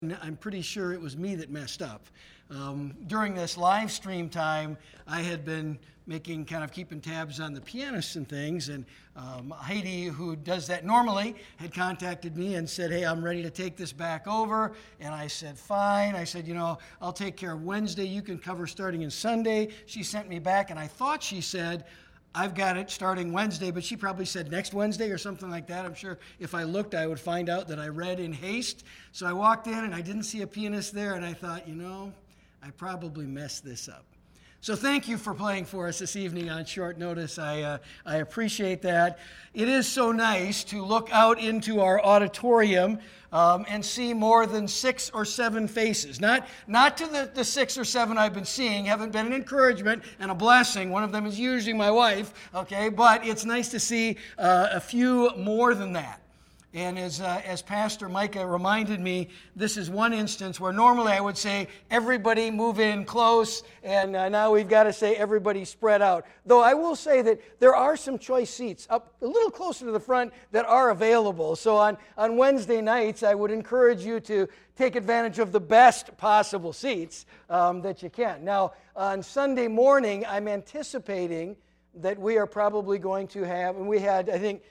I'm pretty sure it was me that messed up. During this live stream time, I had been keeping tabs on the pianists and things, and Heidi, who does that normally, had contacted me and said, hey, I'm ready to take this back over, and I said, fine. I said, I'll take care of Wednesday. You can cover starting in Sunday. She sent me back, and I thought she said, I've got it starting Wednesday, but she probably said next Wednesday or something like that. I'm sure if I looked, I would find out that I read in haste. So I walked in and I didn't see a pianist there, and I thought, I probably messed this up. So thank you for playing for us this evening on short notice. I appreciate that. It is so nice to look out into our auditorium and see more than 6 or 7 faces. Not to the 6 or 7 I've been seeing, haven't been an encouragement and a blessing. One of them is usually my wife, okay? But it's nice to see a few more than that. And as Pastor Micah reminded me, this is one instance where normally I would say, everybody move in close, and now we've got to say everybody spread out. Though I will say that there are some choice seats up a little closer to the front that are available. So on Wednesday nights, I would encourage you to take advantage of the best possible seats that you can. Now, on Sunday morning, I'm anticipating that we are probably going to have, and we had, I think,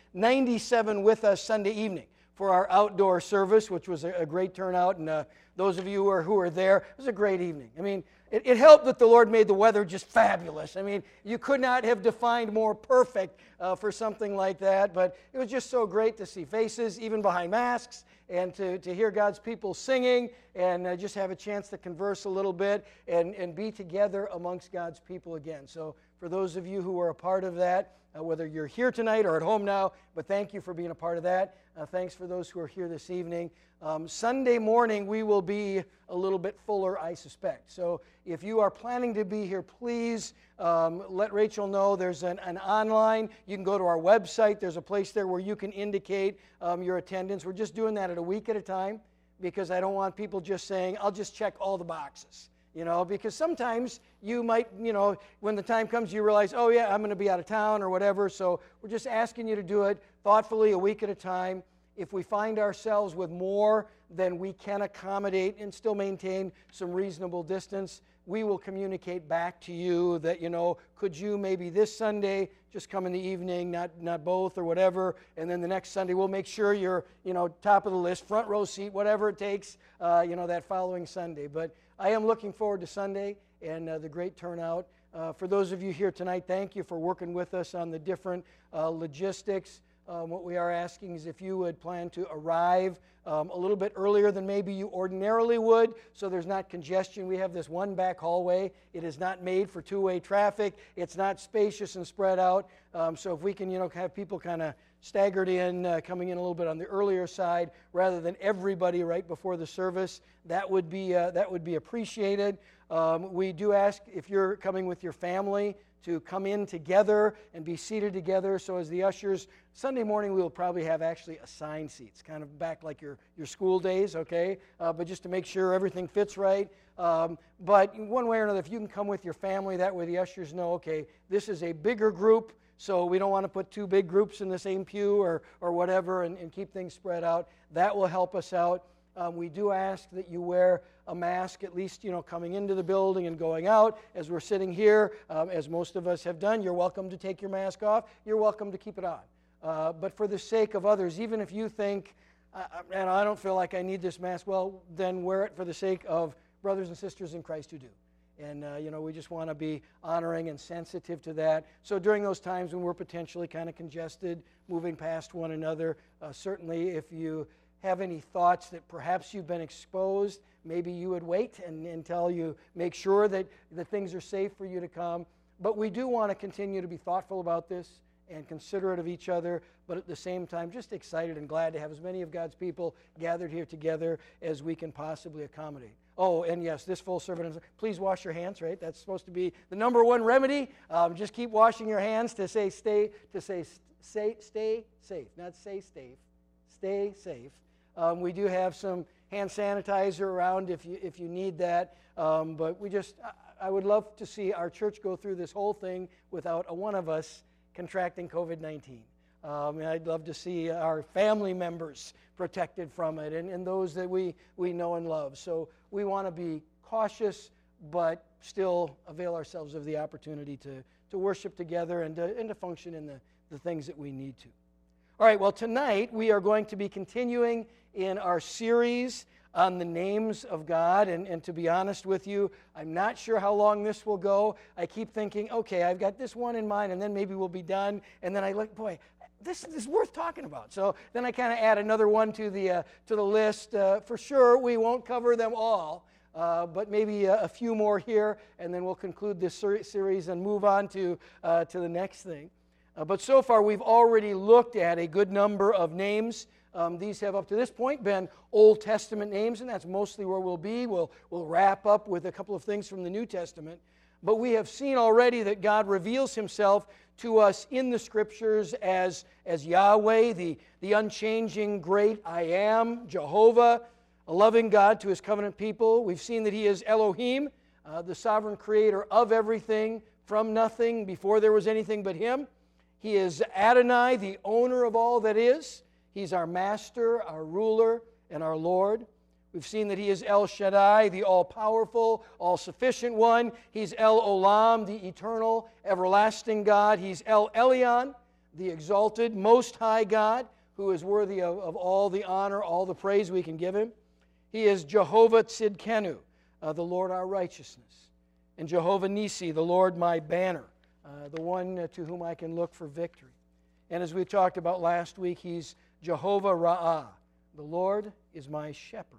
97 with us Sunday evening for our outdoor service, which was a great turnout, and those of you who were there, it was a great evening. I mean, it helped that the Lord made the weather just fabulous. I mean, you could not have defined more perfect for something like that, but it was just so great to see faces, even behind masks, and to hear God's people singing, and just have a chance to converse a little bit and be together amongst God's people again. So for those of you who are a part of that, whether you're here tonight or at home now, but thank you for being a part of that. Thanks for those who are here this evening. Sunday morning, we will be a little bit fuller, I suspect. So if you are planning to be here, please let Rachel know. There's an online. You can go to our website. There's a place there where you can indicate your attendance. We're just doing that at a week at a time because I don't want people just saying, I'll just check all the boxes. Because sometimes you might, when the time comes, you realize, oh yeah, I'm going to be out of town or whatever. So we're just asking you to do it thoughtfully, a week at a time. If we find ourselves with more than we can accommodate and still maintain some reasonable distance, we will communicate back to you that, could you maybe this Sunday just come in the evening, not both or whatever, and then the next Sunday we'll make sure you're, top of the list, front row seat, whatever it takes, that following Sunday. But I am looking forward to Sunday and the great turnout. For those of you here tonight, thank you for working with us on the different logistics. What we are asking is if you would plan to arrive a little bit earlier than maybe you ordinarily would, so there's not congestion. We have this one back hallway. It is not made for two-way traffic. It's not spacious and spread out. So if we can, have people kind of staggered in, coming in a little bit on the earlier side, rather than everybody right before the service, that would be appreciated. We do ask if you're coming with your family to come in together and be seated together. So as the ushers, Sunday morning we will probably have actually assigned seats, kind of back like your school days, okay? But just to make sure everything fits right. But one way or another, if you can come with your family, that way the ushers know, okay, this is a bigger group, so we don't want to put 2 big groups in the same pew or whatever and keep things spread out. That will help us out. We do ask that you wear a mask, at least, coming into the building and going out. As we're sitting here, as most of us have done, you're welcome to take your mask off. You're welcome to keep it on. But for the sake of others, even if you think, and I don't feel like I need this mask, well, then wear it for the sake of brothers and sisters in Christ who do. And, we just want to be honoring and sensitive to that. So during those times when we're potentially kind of congested, moving past one another, certainly if you have any thoughts that perhaps you've been exposed, maybe you would wait until you make sure that things are safe for you to come. But we do want to continue to be thoughtful about this and considerate of each other, but at the same time just excited and glad to have as many of God's people gathered here together as we can possibly accommodate. Oh, and yes, this full service, please wash your hands, right? That's supposed to be the number one remedy. Just keep washing your hands to stay safe, not say safe, stay safe. We do have some hand sanitizer around if you need that, but I would love to see our church go through this whole thing without a one of us contracting COVID-19. And I'd love to see our family members protected from it, and those that we know and love. So we want to be cautious, but still avail ourselves of the opportunity to worship together and to function in the things that we need to. All right, well, tonight we are going to be continuing in our series on the names of God, and to be honest with you, I'm not sure how long this will go. I keep thinking, okay, I've got this one in mind, and then maybe we'll be done, and then I look, boy, this is worth talking about. So then I kind of add another one to the list. For sure, we won't cover them all, but maybe a few more here, and then we'll conclude this series and move on to the next thing. But so far, we've already looked at a good number of names. These have up to this point been Old Testament names, and that's mostly where we'll be. We'll wrap up with a couple of things from the New Testament. But we have seen already that God reveals himself to us in the Scriptures as Yahweh, the unchanging great I Am, Jehovah, a loving God to his covenant people. We've seen that he is Elohim, the sovereign creator of everything, from nothing, before there was anything but him. He is Adonai, the owner of all that is. He's our master, our ruler, and our Lord. We've seen that he is El Shaddai, the all-powerful, all-sufficient one. He's El Olam, the eternal, everlasting God. He's El Elyon, the exalted, most high God, who is worthy of all the honor, all the praise we can give him. He is Jehovah Tzidkenu, the Lord our righteousness. And Jehovah Nisi, the Lord my banner, the one to whom I can look for victory. And as we talked about last week, he's Jehovah Ra'ah. The Lord is my shepherd,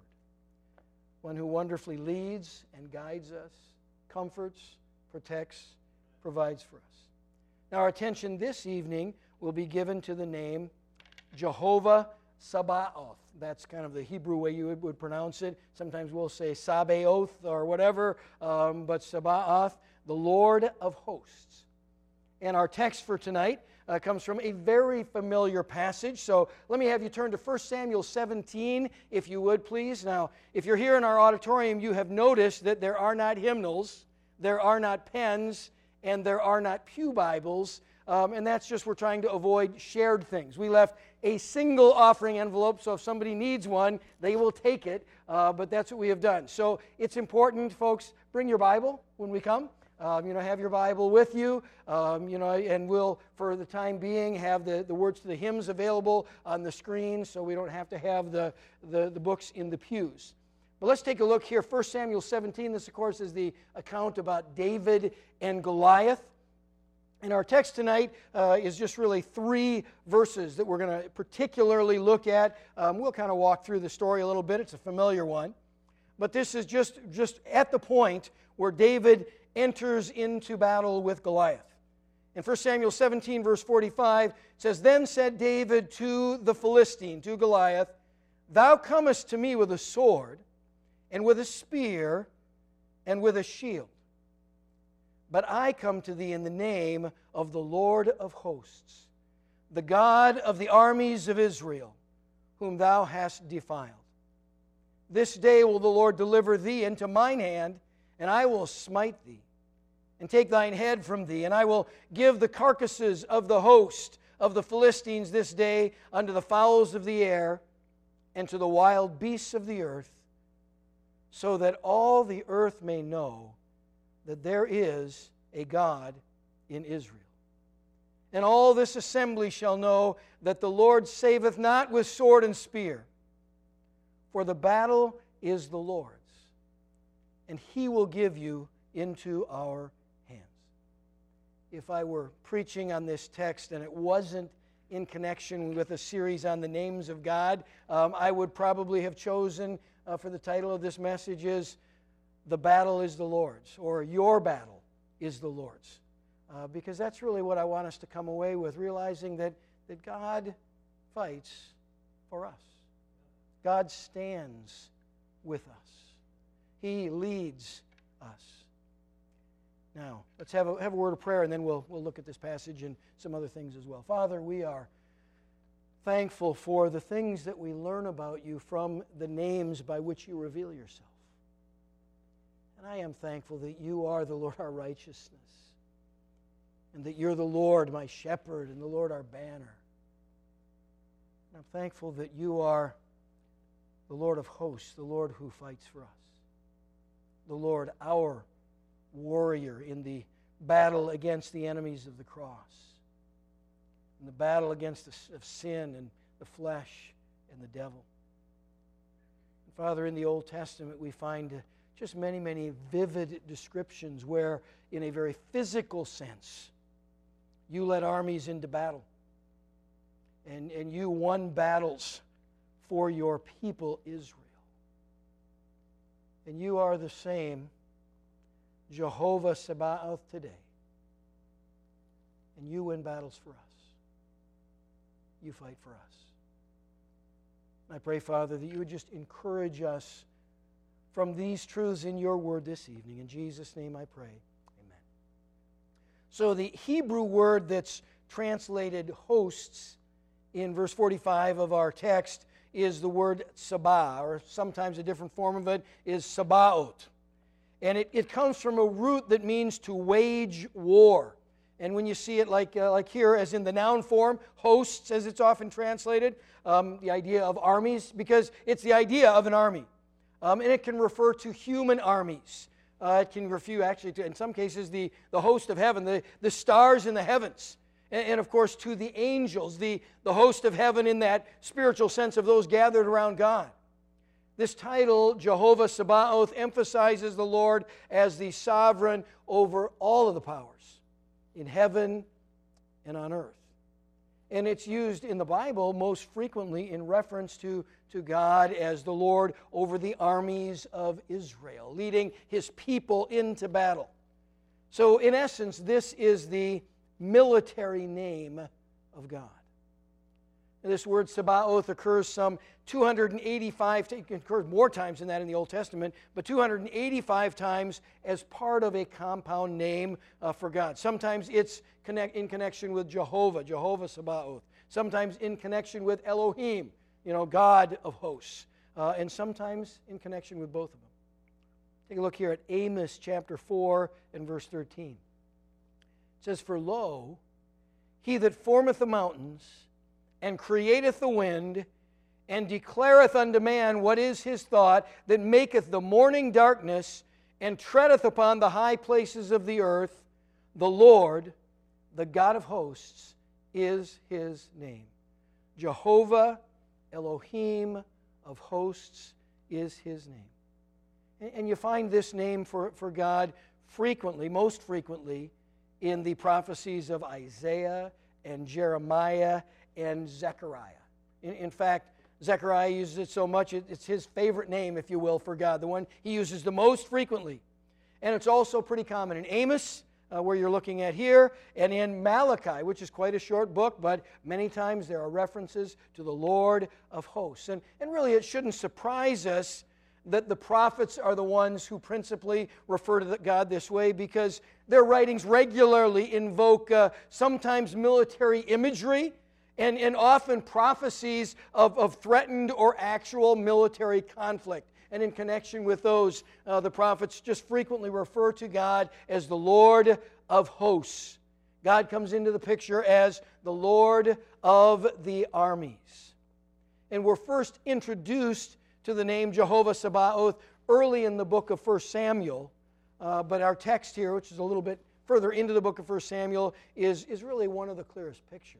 one who wonderfully leads and guides us, comforts, protects, provides for us. Now our attention this evening will be given to the name Jehovah Sabaoth. That's kind of the Hebrew way you would pronounce it. Sometimes we'll say Sabaoth or whatever, but Sabaoth, the Lord of hosts. And our text for tonight comes from a very familiar passage. So let me have you turn to 1 Samuel 17, if you would, please. Now, if you're here in our auditorium, you have noticed that there are not hymnals, there are not pens, and there are not pew Bibles. And that's just we're trying to avoid shared things. We left a single offering envelope, so if somebody needs one, they will take it. But that's what we have done. So it's important, folks, bring your Bible when we come. Have your Bible with you, and we'll, for the time being, have the words to the hymns available on the screen so we don't have to have the books in the pews. But let's take a look here. 1 Samuel 17, this, of course, is the account about David and Goliath. And our text tonight is just really 3 verses that we're going to particularly look at. We'll kind of walk through the story a little bit. It's a familiar one. But this is just at the point where David enters into battle with Goliath. In 1 Samuel 17, verse 45, it says, Then said David to the Philistine, to Goliath, Thou comest to me with a sword, and with a spear, and with a shield. But I come to thee in the name of the Lord of hosts, the God of the armies of Israel, whom thou hast defiled. This day will the Lord deliver thee into mine hand, and I will smite thee, and take thine head from thee, and I will give the carcasses of the host of the Philistines this day unto the fowls of the air, and to the wild beasts of the earth, so that all the earth may know that there is a God in Israel. And all this assembly shall know that the Lord saveth not with sword and spear, for the battle is the Lord's, and he will give you into our hands. If I were preaching on this text and it wasn't in connection with a series on the names of God, I would probably have chosen for the title of this message is The Battle is the Lord's, or Your Battle is the Lord's. Because that's really what I want us to come away with, realizing that God fights for us. God stands with us. He leads us. Now, let's have a word of prayer, and then we'll look at this passage and some other things as well. Father, we are thankful for the things that we learn about you from the names by which you reveal yourself. And I am thankful that you are the Lord our righteousness, and that you're the Lord my shepherd and the Lord our banner. I'm thankful that you are the Lord of hosts, the Lord who fights for us, the Lord, our warrior in the battle against the enemies of the cross, in the battle against of sin and the flesh and the devil. And Father, in the Old Testament we find just many, many vivid descriptions where, in a very physical sense, you led armies into battle. And you won battles for your people Israel. And you are the same Jehovah Sabaoth today. And you win battles for us. You fight for us. I pray, Father, that you would just encourage us from these truths in your word this evening. In Jesus' name I pray. Amen. So the Hebrew word that's translated hosts in verse 45 of our text is the word sabah, or sometimes a different form of it is sabaoth. And it comes from a root that means to wage war. And when you see it like here, as in the noun form, hosts, as it's often translated, the idea of armies, because it's the idea of an army. And it can refer to human armies. It can refer, actually, to, in some cases, the host of heaven, the stars in the heavens. And of course, to the angels, the host of heaven in that spiritual sense of those gathered around God. This title, Jehovah Sabaoth, emphasizes the Lord as the sovereign over all of the powers in heaven and on earth. And it's used in the Bible most frequently in reference to God as the Lord over the armies of Israel, leading His people into battle. So in essence, this is the military name of God. And this word Sabaoth occurs some 285, it occurs more times than that in the Old Testament, but 285 times as part of a compound name for God. Sometimes it's in connection with Jehovah Sabaoth. Sometimes in connection with Elohim, God of hosts. And sometimes in connection with both of them. Take a look here at Amos chapter 4 and verse 13. It says, "For lo, he that formeth the mountains, and createth the wind, and declareth unto man what is his thought, that maketh the morning darkness, and treadeth upon the high places of the earth, the Lord, the God of hosts, is his name." Jehovah, Elohim of hosts is his name. And you find this name for God frequently, most frequently, in the prophecies of Isaiah and Jeremiah and Zechariah. In fact, Zechariah uses it so much, it's his favorite name, if you will, for God, the one he uses the most frequently. And it's also pretty common in Amos, where you're looking at here, and in Malachi, which is quite a short book, but many times there are references to the Lord of hosts. And really it shouldn't surprise us that the prophets are the ones who principally refer to God this way, because their writings regularly invoke sometimes military imagery and often prophecies of threatened or actual military conflict. And in connection with those, the prophets just frequently refer to God as the Lord of hosts. God comes into the picture as the Lord of the armies. And we're first introduced to the name Jehovah Sabaoth early in the book of 1 Samuel. But our text here, which is a little bit further into the book of 1 Samuel, is really one of the clearest pictures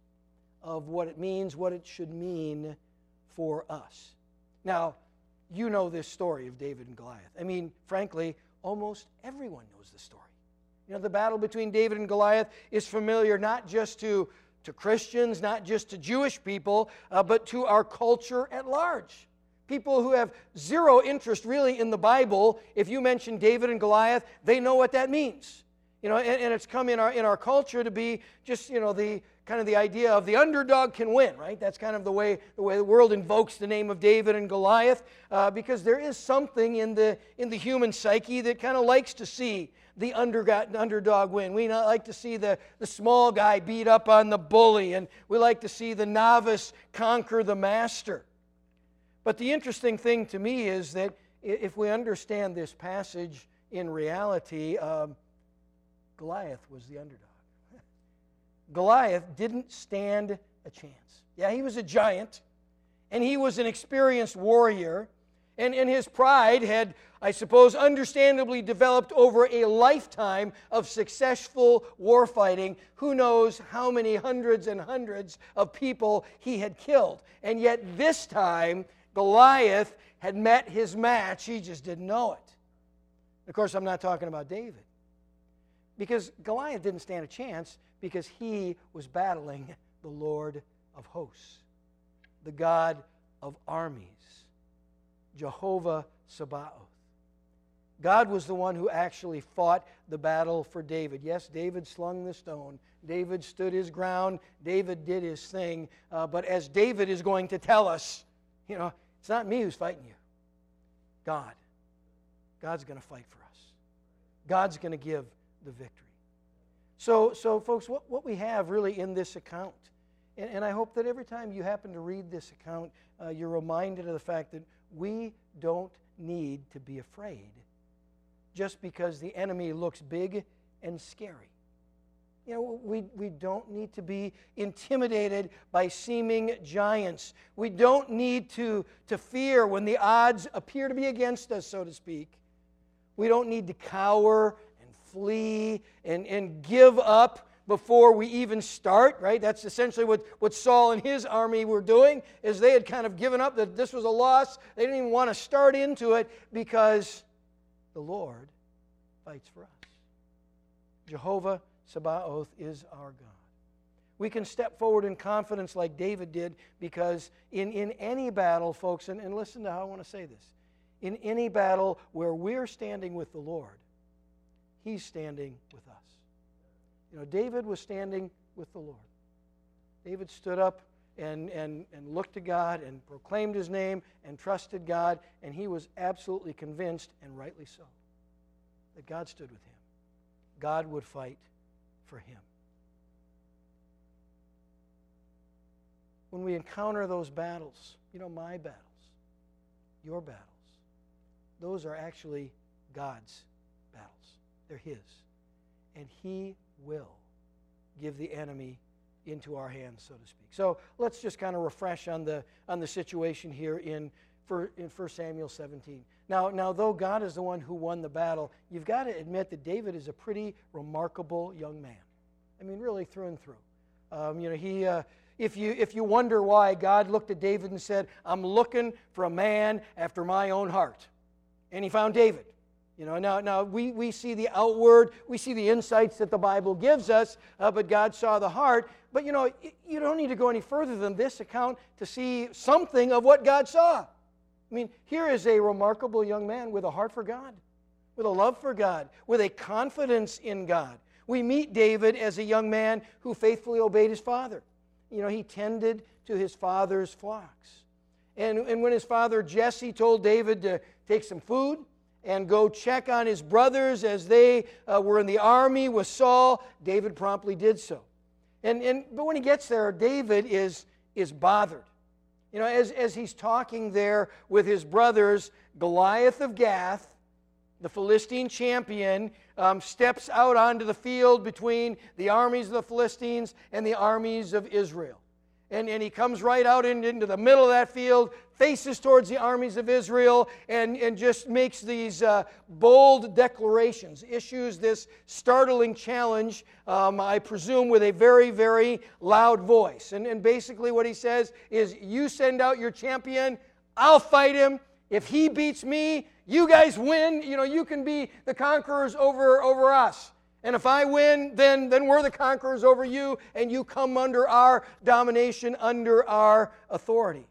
of what it means, what it should mean for us. Now, you know this story of David and Goliath. I mean, frankly, almost everyone knows the story. The battle between David and Goliath is familiar not just to Christians, not just to Jewish people, but to our culture at large. People who have zero interest really in the Bible, if you mention David and Goliath, they know what that means. And it's come in our culture to be just, the kind of the idea of the underdog can win, right? That's kind of the way the world invokes the name of David and Goliath, because there is something in the human psyche that kind of likes to see the underdog win. We like to see the small guy beat up on the bully, and we like to see the novice conquer the master. But the interesting thing to me is that if we understand this passage in reality, Goliath was the underdog. Goliath didn't stand a chance. Yeah, he was a giant, and he was an experienced warrior, and his pride had, I suppose, understandably developed over a lifetime of successful warfighting. Who knows how many hundreds and hundreds of people he had killed. And yet this time, Goliath had met his match. He just didn't know it. Of course, I'm not talking about David. Because Goliath didn't stand a chance because he was battling the Lord of hosts, the God of armies, Jehovah Sabaoth. God was the one who actually fought the battle for David. Yes, David slung the stone. David stood his ground. David did his thing. But as David is going to tell us, it's not me who's fighting you. God. God's going to fight for us. God's going to give the victory. So folks, what we have really in this account, and I hope that every time you happen to read this account, you're reminded of the fact that we don't need to be afraid just because the enemy looks big and scary. We don't need to be intimidated by seeming giants. We don't need to fear when the odds appear to be against us, so to speak. We don't need to cower and flee and give up before we even start, right? That's essentially what Saul and his army were doing, is they had kind of given up, that this was a loss. They didn't even want to start into it because the Lord fights for us. Jehovah Sabaoth is our God. We can step forward in confidence like David did because in any battle, folks, and listen to how I want to say this, in any battle where we're standing with the Lord, He's standing with us. David was standing with the Lord. David stood up and looked to God and proclaimed His name and trusted God, and he was absolutely convinced, and rightly so, that God stood with him. God would fight for him. When we encounter those battles, my battles, your battles, those are actually God's battles. They're His. And He will give the enemy into our hands, so to speak. So let's just kind of refresh on the situation here in 1 Samuel 17. Now, though God is the one who won the battle, you've got to admit that David is a pretty remarkable young man. I mean, really through and through. If you wonder why God looked at David and said, "I'm looking for a man after my own heart," and He found David. Now we see the outward, we see the insights that the Bible gives us, but God saw the heart. But you don't need to go any further than this account to see something of what God saw. I mean, here is a remarkable young man with a heart for God, with a love for God, with a confidence in God. We meet David as a young man who faithfully obeyed his father. He tended to his father's flocks. And when his father Jesse told David to take some food and go check on his brothers as they were in the army with Saul, David promptly did so. But when he gets there, David is bothered. As he's talking there with his brothers, Goliath of Gath, the Philistine champion, steps out onto the field between the armies of the Philistines and the armies of Israel. And he comes right out into the middle of that field, faces towards the armies of Israel, and just makes these bold declarations, issues this startling challenge, I presume with a very, very loud voice. And basically what he says is, you send out your champion, I'll fight him. If he beats me, you guys win. You can be the conquerors over us. And if I win, then we're the conquerors over you, and you come under our domination, under our authority.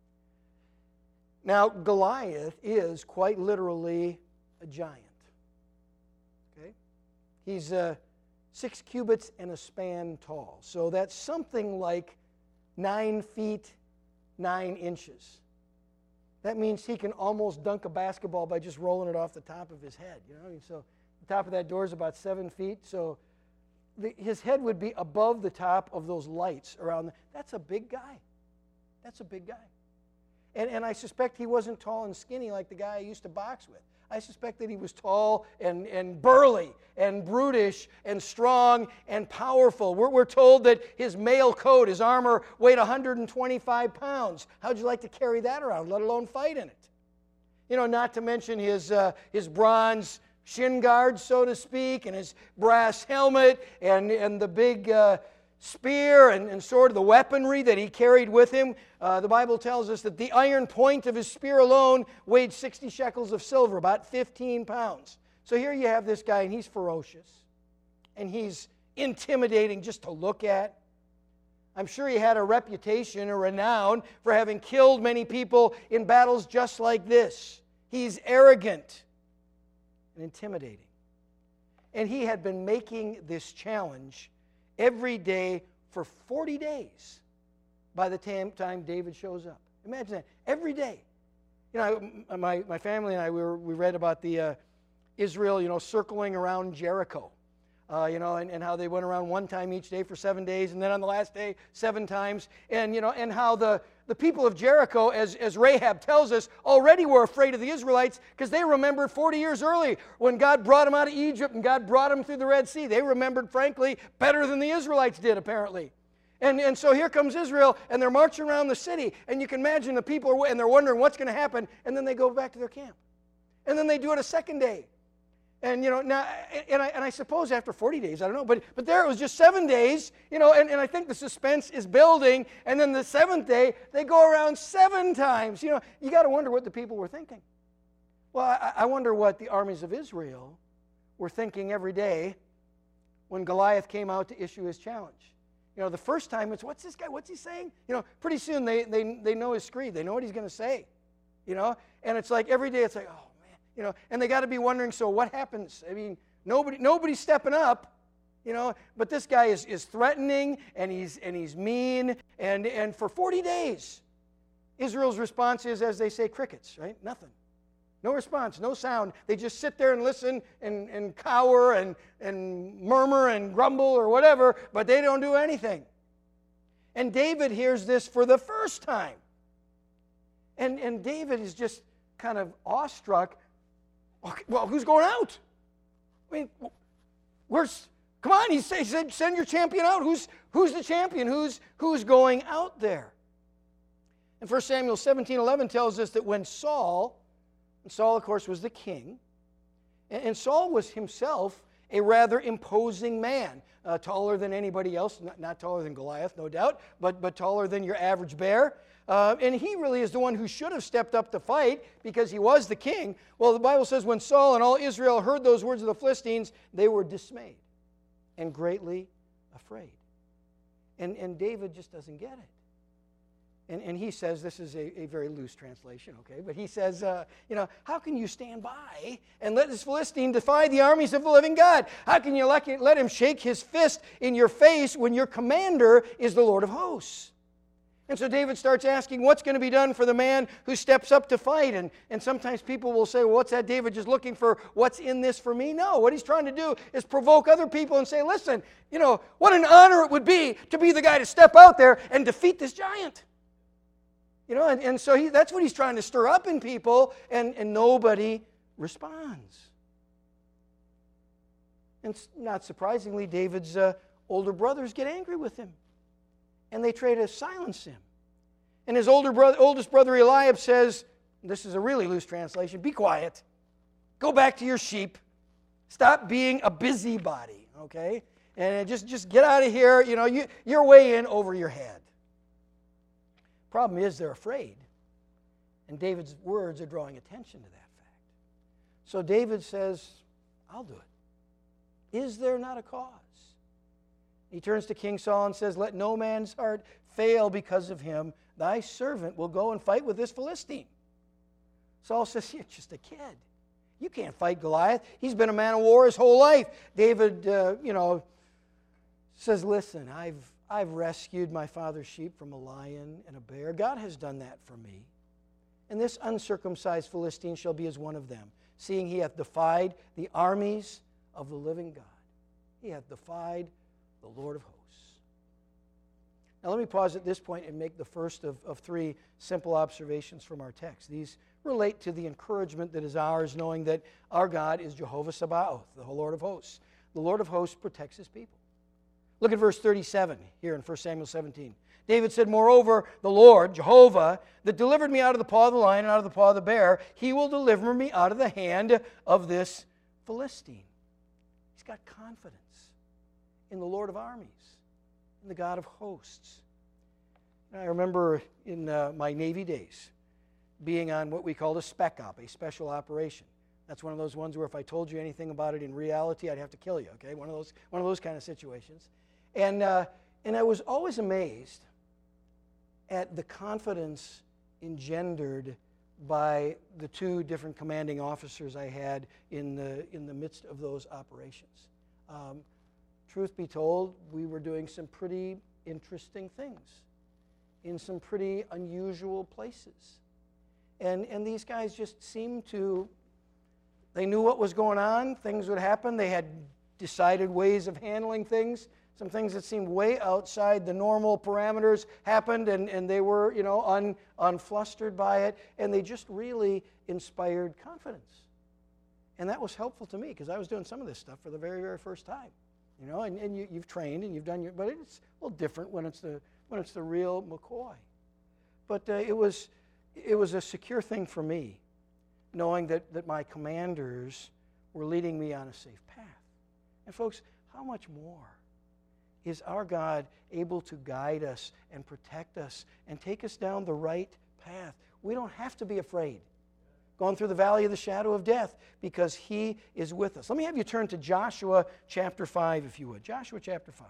Now, Goliath is quite literally a giant. Okay? He's 6 cubits and a span tall. So that's something like 9 feet, 9 inches. That means he can almost dunk a basketball by just rolling it off the top of his head. So the top of that door is about 7 feet. So his head would be above the top of those lights around. That's a big guy. That's a big guy. And I suspect he wasn't tall and skinny like the guy I used to box with. I suspect that he was tall and burly and brutish and strong and powerful. We're told that his mail coat, his armor, weighed 125 pounds. How'd you like to carry that around, let alone fight in it? Not to mention his bronze shin guards, so to speak, and his brass helmet and the big spear and sort of the weaponry that he carried with him. The Bible tells us that the iron point of his spear alone weighed 60 shekels of silver, about 15 pounds. So here you have this guy, and he's ferocious, and he's intimidating just to look at. I'm sure he had a reputation, a renown, for having killed many people in battles just like this. He's arrogant and intimidating. And he had been making this challenge every day for 40 days by the time David shows up. Imagine that. Every day. My family and I, we read about the Israel, circling around Jericho. And how they went around one time each day for 7 days, and then on the last day, 7 times. And how the people of Jericho, as Rahab tells us, already were afraid of the Israelites because they remembered 40 years early when God brought them out of Egypt and God brought them through the Red Sea. They remembered, frankly, better than the Israelites did, apparently. And so here comes Israel, and they're marching around the city, and you can imagine the people, and they're wondering what's going to happen, and then they go back to their camp. And then they do it a second day. And now, and I suppose after 40 days, I don't know, but there it was just 7 days, and I think the suspense is building. And then the 7th day, they go around 7 times. You got to wonder what the people were thinking. Well, I wonder what the armies of Israel were thinking every day when Goliath came out to issue his challenge. The first time it's, what's this guy? What's he saying? Pretty soon they know his screed. They know what he's going to say. And it's like every day it's like, oh. And they got to be wondering, so what happens? I mean, nobody's stepping up, but this guy is threatening, and he's mean, and for 40 days, Israel's response is, as they say, crickets, right? Nothing. No response, no sound. They just sit there and listen and cower and murmur and grumble or whatever, but they don't do anything. And David hears this for the first time. And David is just kind of awestruck. Okay, well, who's going out? I mean, come on, he said, send your champion out. Who's the champion? Who's going out there? And 1 Samuel 17:11 tells us that when Saul, of course, was the king, and Saul was himself a rather imposing man, taller than anybody else, not taller than Goliath, no doubt, but taller than your average bear. And he really is the one who should have stepped up to fight because he was the king. Well, the Bible says when Saul and all Israel heard those words of the Philistines, they were dismayed and greatly afraid. And David just doesn't get it. And he says, this is a very loose translation, okay, but he says, how can you stand by and let this Philistine defy the armies of the living God? How can you let him shake his fist in your face when your commander is the Lord of hosts? And so David starts asking, what's going to be done for the man who steps up to fight? And sometimes people will say, well, what's that, David, just looking for what's in this for me? No, what he's trying to do is provoke other people and say, listen, what an honor it would be to be the guy to step out there and defeat this giant. And so that's what he's trying to stir up in people, and nobody responds. And not surprisingly, David's older brothers get angry with him. And they try to silence him. And his oldest brother Eliab says, this is a really loose translation, be quiet. Go back to your sheep. Stop being a busybody, okay? And just get out of here. You're way in over your head. Problem is they're afraid. And David's words are drawing attention to that fact. So David says, I'll do it. Is there not a cause? He turns to King Saul and says, let no man's heart fail because of him. Thy servant will go and fight with this Philistine. Saul says, you're just a kid. You can't fight Goliath. He's been a man of war his whole life. David, says, listen, I've rescued my father's sheep from a lion and a bear. God has done that for me. And this uncircumcised Philistine shall be as one of them, seeing he hath defied the armies of the living God. He hath defied the Lord of hosts. Now let me pause at this point and make the first of three simple observations from our text. These relate to the encouragement that is ours, knowing that our God is Jehovah Sabaoth, the Lord of hosts. The Lord of hosts protects his people. Look at verse 37 here in 1 Samuel 17. David said, "Moreover, the Lord, Jehovah, that delivered me out of the paw of the lion and out of the paw of the bear, he will deliver me out of the hand of this Philistine." He's got confidence in the Lord of armies, in the God of hosts. And I remember in my Navy days being on what we called a spec op, a special operation. That's one of those ones where if I told you anything about it in reality, I'd have to kill you, okay? One of those kind of situations. And I was always amazed at the confidence engendered by the two different commanding officers I had in the midst of those operations. Truth be told, we were doing some pretty interesting things in some pretty unusual places. And these guys just seemed to, they knew what was going on, things would happen, they had decided ways of handling things. Some things that seemed way outside the normal parameters happened, and they were, unflustered by it, and they just really inspired confidence. And that was helpful to me, because I was doing some of this stuff for the very, very first time. And you've trained and you've done but it's a little different when it's the real McCoy. But it was a secure thing for me, knowing that my commanders were leading me on a safe path. And folks, how much more is our God able to guide us and protect us and take us down the right path? We don't have to be afraid going through the valley of the shadow of death, because he is with us. Let me have you turn to Joshua chapter 5, if you would. Joshua chapter 5.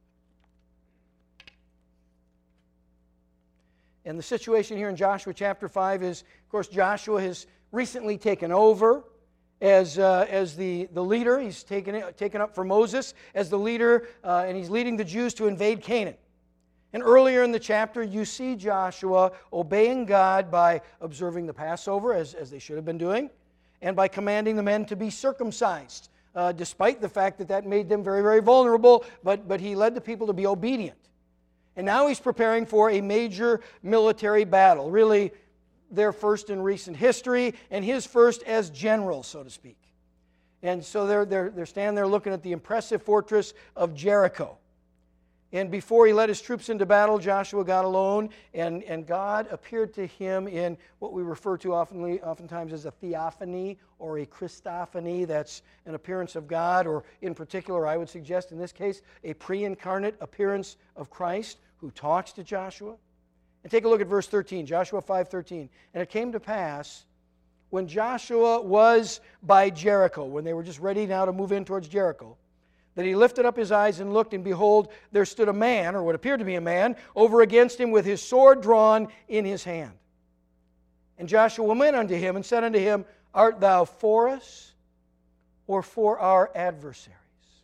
And the situation here in Joshua chapter 5 is, of course, Joshua has recently taken over as the leader. He's taken up for Moses as the leader, and he's leading the Jews to invade Canaan. And earlier in the chapter, you see Joshua obeying God by observing the Passover, as they should have been doing, and by commanding the men to be circumcised, despite the fact that made them very, very vulnerable, but he led the people to be obedient. And now he's preparing for a major military battle, really their first in recent history, and his first as general, so to speak. And so they're standing there looking at the impressive fortress of Jericho. And before he led his troops into battle, Joshua got alone, and God appeared to him in what we refer to oftentimes as a theophany or a Christophany. That's an appearance of God, or in particular, I would suggest in this case, a pre-incarnate appearance of Christ who talks to Joshua. And take a look at verse 13, Joshua 5:13. "And it came to pass, when Joshua was by Jericho," when they were just ready now to move in towards Jericho, "that he lifted up his eyes and looked, and behold, there stood a man," or what appeared to be a man, "over against him with his sword drawn in his hand. And Joshua went unto him and said unto him, Art thou for us or for our adversaries?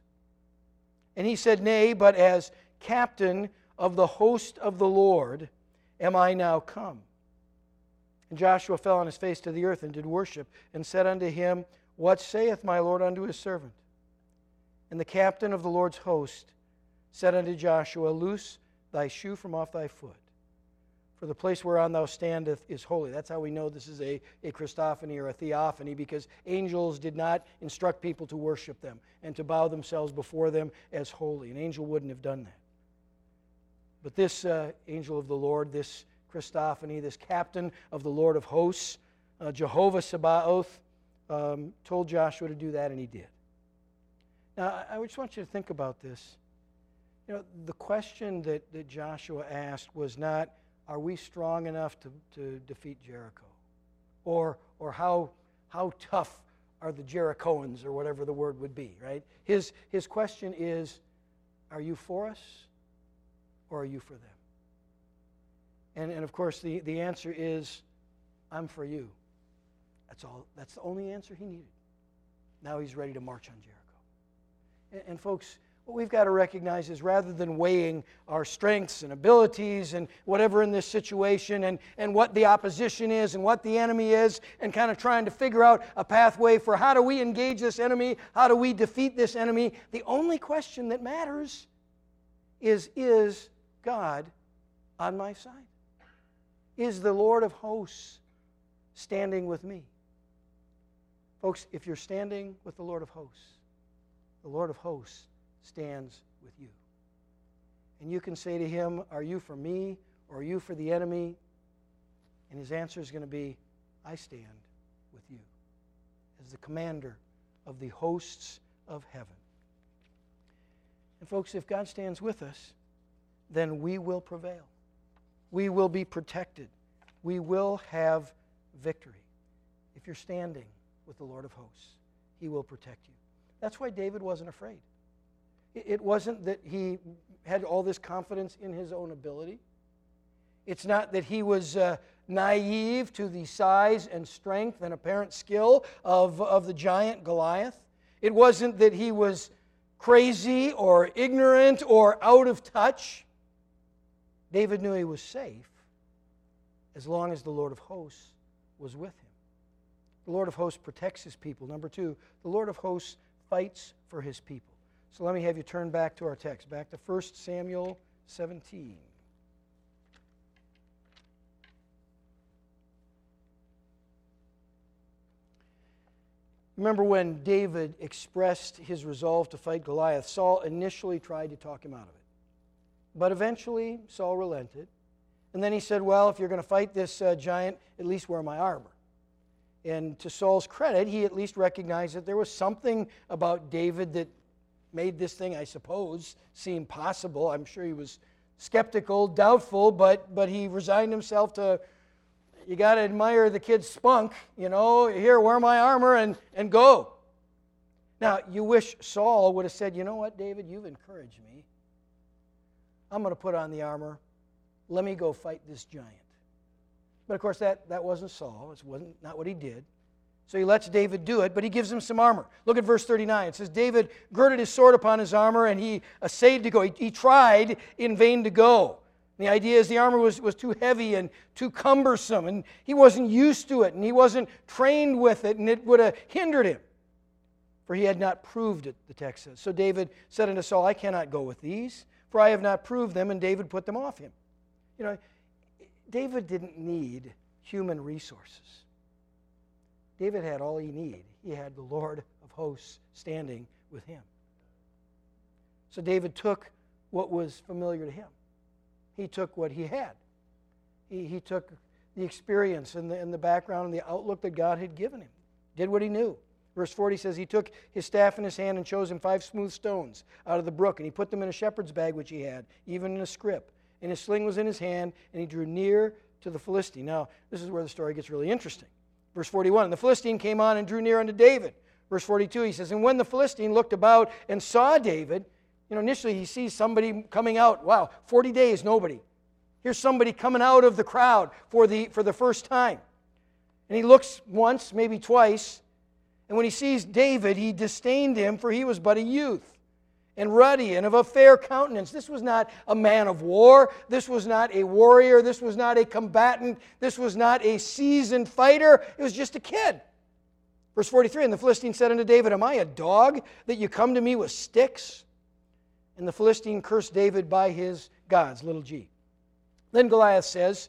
And he said, Nay, but as captain of the host of the Lord am I now come. And Joshua fell on his face to the earth and did worship, and said unto him, What saith my Lord unto his servant? And the captain of the Lord's host said unto Joshua, Loose thy shoe from off thy foot, for the place whereon thou standest is holy." That's how we know this is a Christophany or a theophany, because angels did not instruct people to worship them and to bow themselves before them as holy. An angel wouldn't have done that. But this angel of the Lord, this Christophany, this captain of the Lord of hosts, Jehovah Sabaoth, told Joshua to do that, and he did. Now, I just want you to think about this. The question that Joshua asked was not, are we strong enough to defeat Jericho? Or how tough are the Jerichoans, or whatever the word would be, right? His question is, are you for us, or are you for them? And of course, the answer is, I'm for you. That's all. That's the only answer he needed. Now he's ready to march on Jericho. And folks, what we've got to recognize is, rather than weighing our strengths and abilities and whatever in this situation, and what the opposition is and what the enemy is, and kind of trying to figure out a pathway for how do we engage this enemy, how do we defeat this enemy, the only question that matters is God on my side? Is the Lord of hosts standing with me? Folks, if you're standing with the Lord of hosts stands with you. And you can say to him, are you for me or are you for the enemy? And his answer is going to be, I stand with you as the commander of the hosts of heaven. And folks, if God stands with us, then we will prevail. We will be protected. We will have victory. If you're standing with the Lord of hosts, he will protect you. That's why David wasn't afraid. It wasn't that he had all this confidence in his own ability. It's not that he was naive to the size and strength and apparent skill of the giant Goliath. It wasn't that he was crazy or ignorant or out of touch. David knew he was safe as long as the Lord of hosts was with him. The Lord of hosts protects his people. Number two, the Lord of hosts fights for his people. So let me have you turn back to our text, back to 1 Samuel 17. Remember when David expressed his resolve to fight Goliath, Saul initially tried to talk him out of it. But eventually, Saul relented. And then he said, well, if you're going to fight this giant, at least wear my armor. And to Saul's credit, he at least recognized that there was something about David that made this thing, I suppose, seem possible. I'm sure he was skeptical, doubtful, but he resigned himself to, you got to admire the kid's spunk, here, wear my armor and go. Now, you wish Saul would have said, you know what, David, you've encouraged me. I'm going to put on the armor. Let me go fight this giant. But of course, that wasn't Saul. It wasn't not what he did. So he lets David do it, but he gives him some armor. Look at verse 39. It says, David girded his sword upon his armor, and he essayed to go. He tried in vain to go. And the idea is the armor was too heavy and too cumbersome, and he wasn't used to it, and he wasn't trained with it, and it would have hindered him. For he had not proved it, the text says. So David said unto Saul, I cannot go with these, for I have not proved them, and David put them off him. David didn't need human resources. David had all he needed. He had the Lord of hosts standing with him. So David took what was familiar to him. He took what he had. He took the experience and the background and the outlook that God had given him. Did what he knew. Verse 40 says, he took his staff in his hand and chose him 5 smooth stones out of the brook, and he put them in a shepherd's bag which he had, even in a scrip. And his sling was in his hand, and he drew near to the Philistine. Now, this is where the story gets really interesting. Verse 41, and the Philistine came on and drew near unto David. Verse 42, he says, and when the Philistine looked about and saw David, initially he sees somebody coming out. Wow, 40 days, nobody. Here's somebody coming out of the crowd for the first time. And he looks once, maybe twice, and when he sees David, he disdained him, for he was but a youth, and ruddy, and of a fair countenance. This was not a man of war. This was not a warrior. This was not a combatant. This was not a seasoned fighter. It was just a kid. Verse 43, and the Philistine said unto David, am I a dog that you come to me with sticks? And the Philistine cursed David by his gods, little g. Then Goliath says,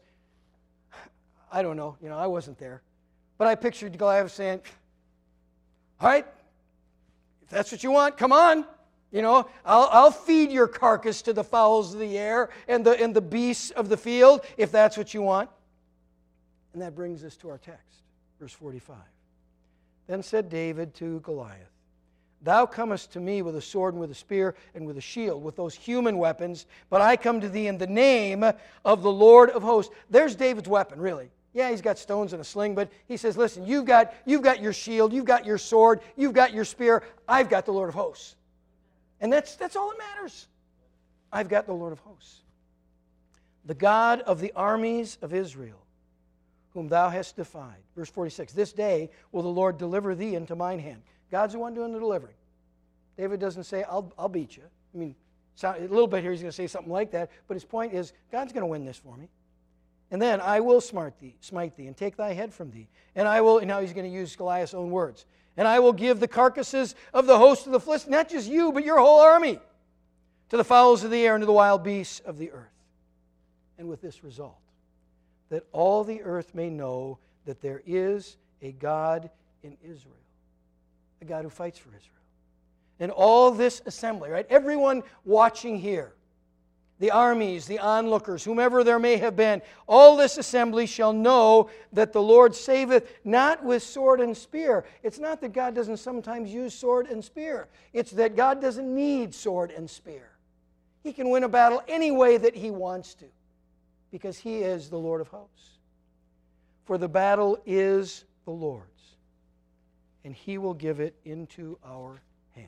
I don't know, I wasn't there. But I pictured Goliath saying, all right, if that's what you want, come on. I'll feed your carcass to the fowls of the air and the beasts of the field, if that's what you want. And that brings us to our text, verse 45. Then said David to Goliath, thou comest to me with a sword and with a spear and with a shield, with those human weapons, but I come to thee in the name of the Lord of hosts. There's David's weapon, really. Yeah, he's got stones and a sling, but he says, listen, you've got your shield, you've got your sword, you've got your spear, I've got the Lord of hosts. And that's all that matters. I've got the Lord of hosts. The God of the armies of Israel, whom thou hast defied. Verse 46, this day will the Lord deliver thee into mine hand. God's the one doing the delivering. David doesn't say, I'll beat you. I mean, a little bit here he's going to say something like that, but his point is, God's going to win this for me. And then I will smite thee, and take thy head from thee. And I will, and now he's going to use Goliath's own words. And I will give the carcasses of the host of the Philistines, not just you, but your whole army, to the fowls of the air and to the wild beasts of the earth. and with this result, that all the earth may know that there is a God in Israel, a God who fights for Israel. And all this assembly, right? Everyone watching here, the armies, the onlookers, whomever there may have been, all this assembly shall know that the Lord saveth not with sword and spear. It's not that God doesn't sometimes use sword and spear. It's that God doesn't need sword and spear. He can win a battle any way that He wants to, because He is the Lord of hosts. For the battle is the Lord's, and He will give it into our hands.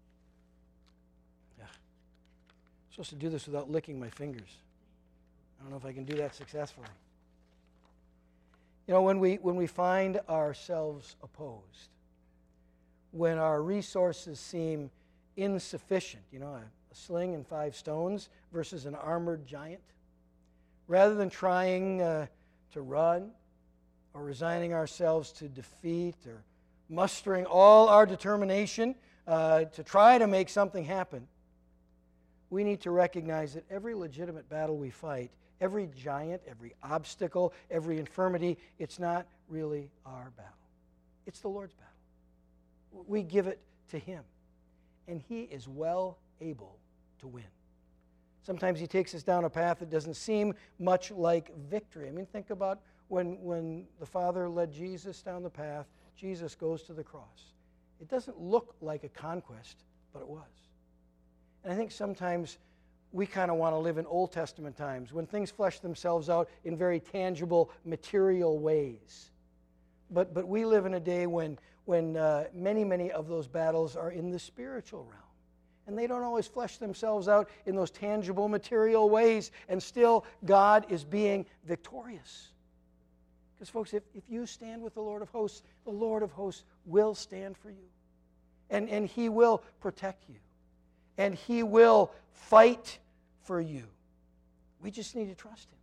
Yeah. I'm supposed to do this without licking my fingers. I don't know if I can do that successfully. You know, when we find ourselves opposed, when our resources seem insufficient, you know, a sling and 5 stones versus an armored giant, rather than trying to run or resigning ourselves to defeat or mustering all our determination to try to make something happen, we need to recognize that every legitimate battle we fight, every giant, every obstacle, every infirmity, it's not really our battle. It's the Lord's battle. We give it to Him, and He is well able to win. Sometimes He takes us down a path that doesn't seem much like victory. I mean, think about when the Father led Jesus down the path, Jesus goes to the cross. It doesn't look like a conquest, but it was. And I think sometimes we kind of want to live in Old Testament times when things flesh themselves out in very tangible, material ways. But we live in a day when many of those battles are in the spiritual realm. And they don't always flesh themselves out in those tangible, material ways. And still, God is being victorious. Because, folks, if you stand with the Lord of hosts will stand for you. And He will protect you. And He will fight for you. We just need to trust Him.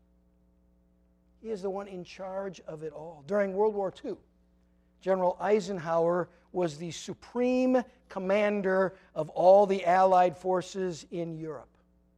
He is the one in charge of it all. During World War II, General Eisenhower was the supreme commander of all the Allied forces in Europe.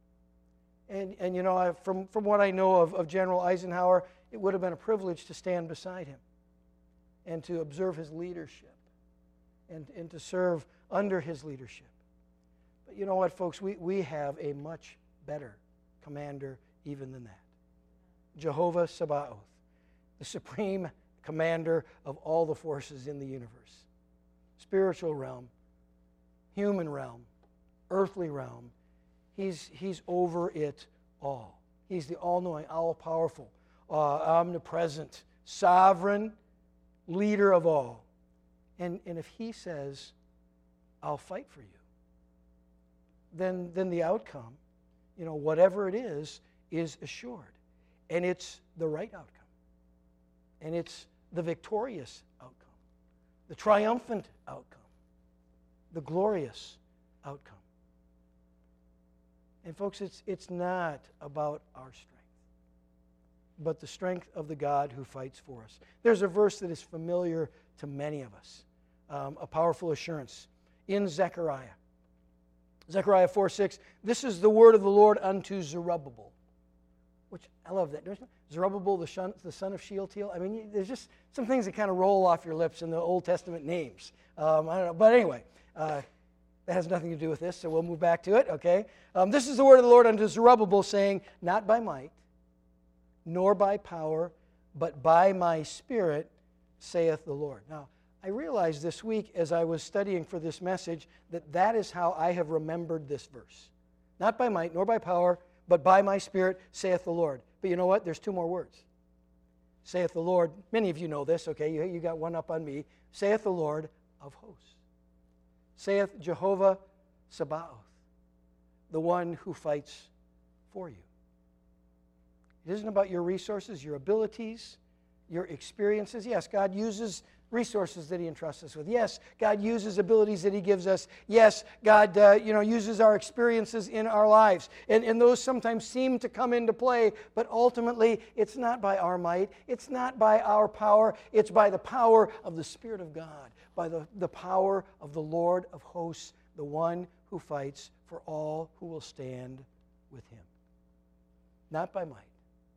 And you know, from what I know of General Eisenhower, it would have been a privilege to stand beside him and to observe his leadership and to serve under his leadership. But you know what, folks? We have a much better commander even than that. Jehovah Sabaoth, the supreme commander of all the forces in the universe. Spiritual realm, human realm, earthly realm. He's over it all. He's the all-knowing, all-powerful, omnipresent, sovereign leader of all. And if He says, I'll fight for you, then the outcome, you know, whatever it is assured. And it's the right outcome. And it's the victorious outcome, the triumphant outcome, the glorious outcome. And folks, it's not about our strength, but the strength of the God who fights for us. There's a verse that is familiar to many of us, a powerful assurance in Zechariah. Zechariah 4:6, this is the word of the Lord unto Zerubbabel. Which, I love that. Zerubbabel, the son of Shealtiel. I mean, there's just some things that kind of roll off your lips in the Old Testament names. I don't know. But anyway, that has nothing to do with this, so we'll move back to it, okay? This is the word of the Lord unto Zerubbabel, saying, not by might, nor by power, but by my Spirit, saith the Lord. Now, I realized this week as I was studying for this message that is how I have remembered this verse. Not by might, nor by power, but by my Spirit, saith the Lord. But you know what? There's 2 more words. Saith the Lord. Many of you know this, okay? You got one up on me. Saith the Lord of hosts. Saith Jehovah Sabaoth, the one who fights for you. It isn't about your resources, your abilities, your experiences. Yes, God uses resources that He entrusts us with. Yes, God uses abilities that He gives us. Yes, God uses our experiences in our lives. And those sometimes seem to come into play, but ultimately it's not by our might, it's not by our power, it's by the power of the Spirit of God, by the power of the Lord of hosts, the one who fights for all who will stand with Him. Not by might,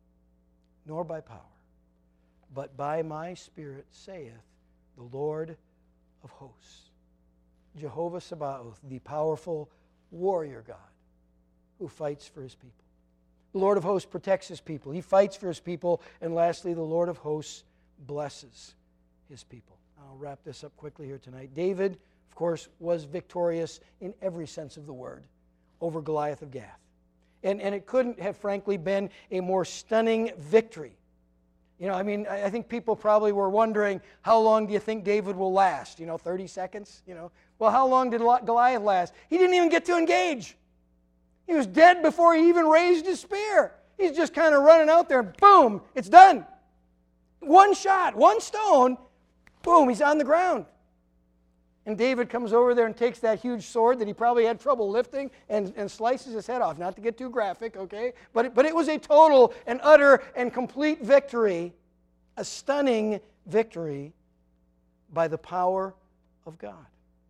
nor by power, but by my Spirit, saith the Lord of hosts. Jehovah Sabaoth, the powerful warrior God who fights for his people. The Lord of hosts protects his people. He fights for his people. And lastly, the Lord of hosts blesses his people. I'll wrap this up quickly here tonight. David, of course, was victorious in every sense of the word over Goliath of Gath. And it couldn't have, frankly, been a more stunning victory. You know, I mean, I think people probably were wondering, how long do you think David will last? 30 seconds? Well, how long did Goliath last? He didn't even get to engage. He was dead before he even raised his spear. He's just kind of running out there, and boom, it's done. One shot, one stone, boom, he's on the ground. And David comes over there and takes that huge sword that he probably had trouble lifting and slices his head off. Not to get too graphic, okay? But it was a total and utter and complete victory, a stunning victory by the power of God.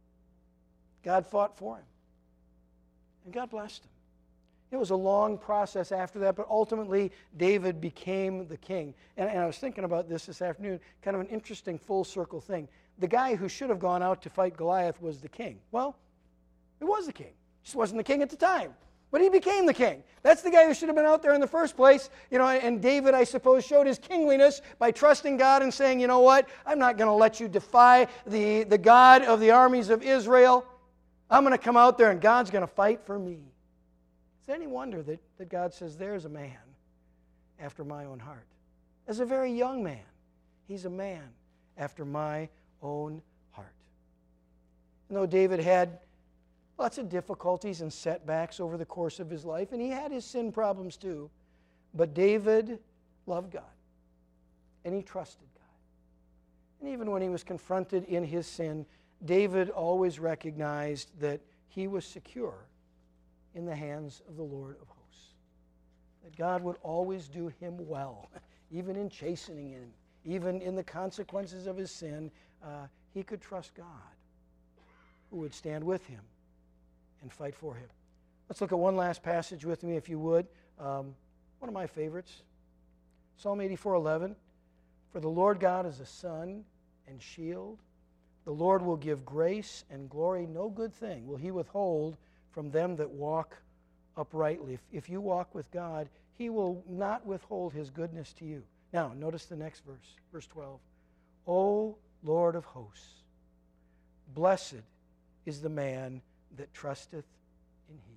God fought for him, and God blessed him. It was a long process after that, but ultimately David became the king. And I was thinking about this afternoon, kind of an interesting full circle thing. The guy who should have gone out to fight Goliath was the king. Well, he was the king. He just wasn't the king at the time. But he became the king. That's the guy who should have been out there in the first place. And David, I suppose, showed his kingliness by trusting God and saying, you know what, I'm not going to let you defy the God of the armies of Israel. I'm going to come out there and God's going to fight for me. Is it any wonder that God says, there's a man after my own heart? As a very young man, he's a man after my own heart. And though David had lots of difficulties and setbacks over the course of his life, and he had his sin problems too, but David loved God, and he trusted God. And even when he was confronted in his sin, David always recognized that he was secure in the hands of the Lord of hosts. That God would always do him well, even in chastening him, even in the consequences of his sin. He could trust God, who would stand with him and fight for him. Let's look at one last passage with me, if you would. One of my favorites, Psalm 84:11. For the Lord God is a sun and shield. The Lord will give grace and glory. No good thing will he withhold from them that walk uprightly. If you walk with God, he will not withhold his goodness to you. Now, notice the next verse, verse 12. O Lord of hosts, blessed is the man that trusteth in him.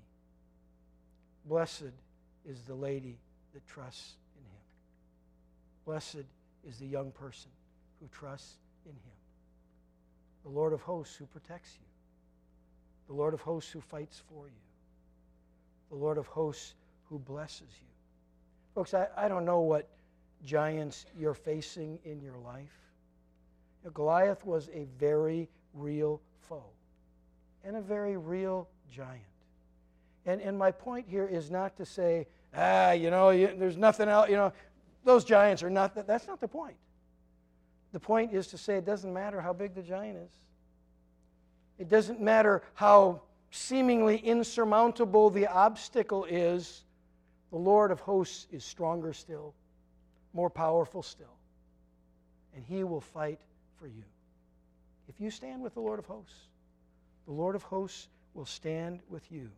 Blessed is the lady that trusts in him. Blessed is the young person who trusts in him. The Lord of hosts who protects you. The Lord of hosts who fights for you. The Lord of hosts who blesses you. Folks, I don't know what giants you're facing in your life. Goliath was a very real foe and a very real giant. And my point here is not to say, there's nothing else, those giants are not, that's not the point. The point is to say it doesn't matter how big the giant is. It doesn't matter how seemingly insurmountable the obstacle is. The Lord of hosts is stronger still, more powerful still, and he will fight for you. If you stand with the Lord of hosts will stand with you.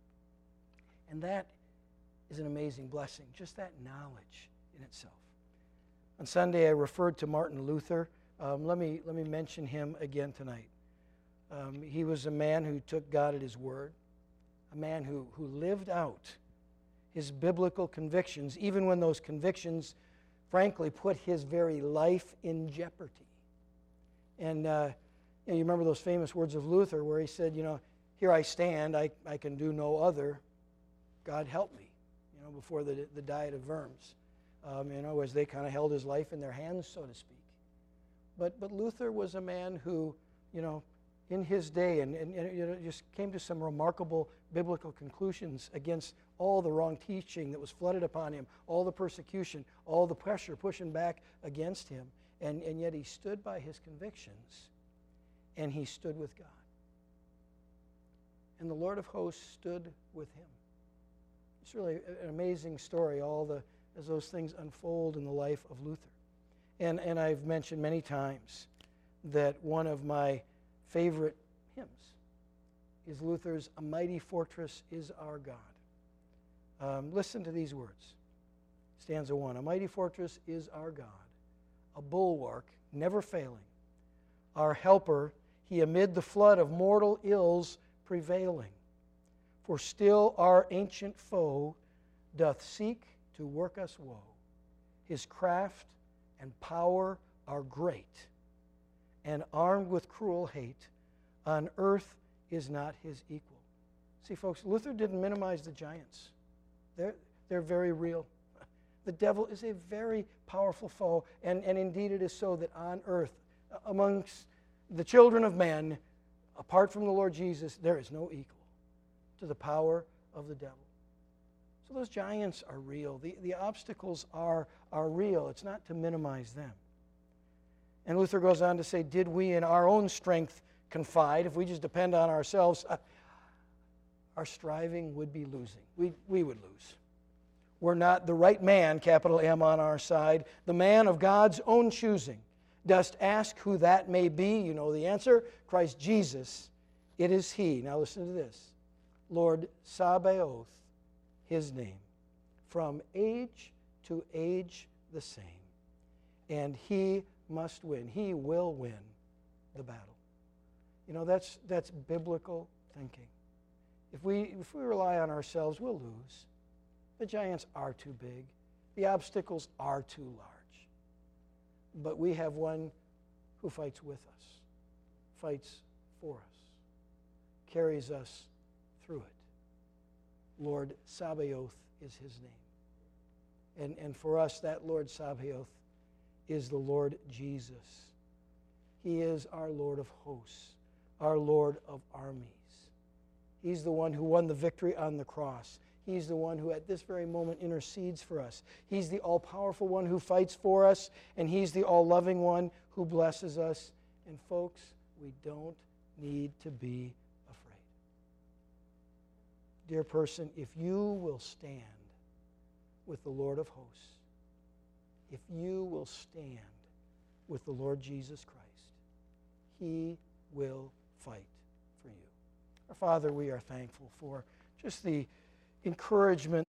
And that is an amazing blessing, just that knowledge in itself. On Sunday, I referred to Martin Luther. Let me mention him again tonight. He was a man who took God at his word, a man who lived out his biblical convictions, even when those convictions, frankly, put his very life in jeopardy. And you remember those famous words of Luther where he said, here I stand, I can do no other. God help me, before the Diet of Worms. As they kind of held his life in their hands, so to speak. But Luther was a man who, in his day, and just came to some remarkable biblical conclusions against all the wrong teaching that was flooded upon him, all the persecution, all the pressure pushing back against him. And yet he stood by his convictions, and he stood with God. And the Lord of hosts stood with him. It's really an amazing story, all the as those things unfold in the life of Luther. And I've mentioned many times that one of my favorite hymns is Luther's "A Mighty Fortress is Our God." Listen to these words. Stanza 1. A mighty fortress is our God, a bulwark never failing. Our helper, he amid the flood of mortal ills prevailing. For still our ancient foe doth seek to work us woe. His craft and power are great, and armed with cruel hate, on earth is not his equal. See, folks, Luther didn't minimize the giants. They're very real. The devil is a very powerful foe, and indeed it is so that on earth, amongst the children of men, apart from the Lord Jesus, there is no equal to the power of the devil. So those giants are real. The obstacles are real. It's not to minimize them. And Luther goes on to say, did we in our own strength confide, if we just depend on ourselves, our striving would be losing. We would lose. We're not the right man, capital M, on our side, the man of God's own choosing. Dost ask who that may be? You know the answer. Christ Jesus, it is He. Now listen to this. Lord Sabaoth, His name, from age to age the same. And He must win. He will win the battle. You know, that's biblical thinking. If we rely on ourselves, we'll lose. The giants are too big. The obstacles are too large. But we have one who fights with us, fights for us, carries us through it. Lord Sabaoth is His name. And for us, that Lord Sabaoth is the Lord Jesus. He is our Lord of hosts, our Lord of armies. He's the one who won the victory on the cross. He's the one who at this very moment intercedes for us. He's the all-powerful one who fights for us, and He's the all-loving one who blesses us. And folks, we don't need to be afraid. Dear person, if you will stand with the Lord of hosts, if you will stand with the Lord Jesus Christ, He will fight for you. Our Father, we are thankful for just the encouragement